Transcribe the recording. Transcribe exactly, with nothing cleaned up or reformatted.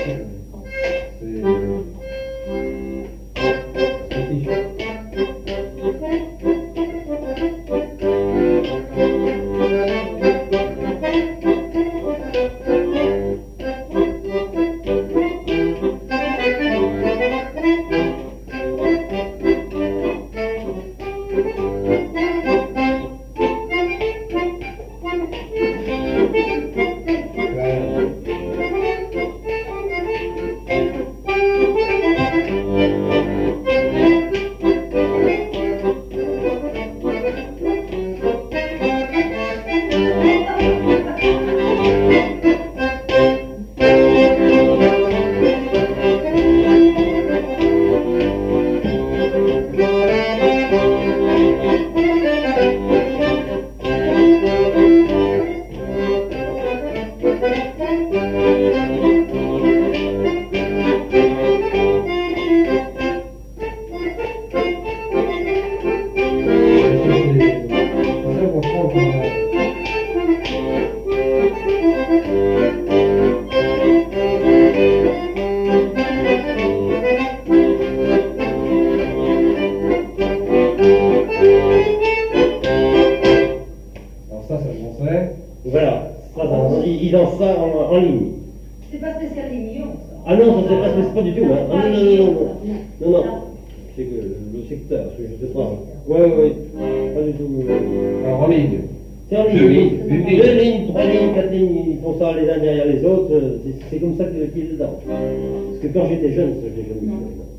Voilà, il lance ça en, en ligne. C'est pas spécial Lyon, ça. Ah non, ça c'est pas, c'est pas du tout. Hein. Ah, non, non, non, non, non, non, non. C'est que le secteur, je sais pas. Oui, oui, pas du tout. Alors en ligne. C'est en ligne. Deux lignes, une ligne. Deux lignes, trois lignes, quatre lignes, ils font ça les uns derrière les autres. C'est comme ça qu'ils dansent. Parce que quand j'étais jeune, ça, j'ai jamais vu.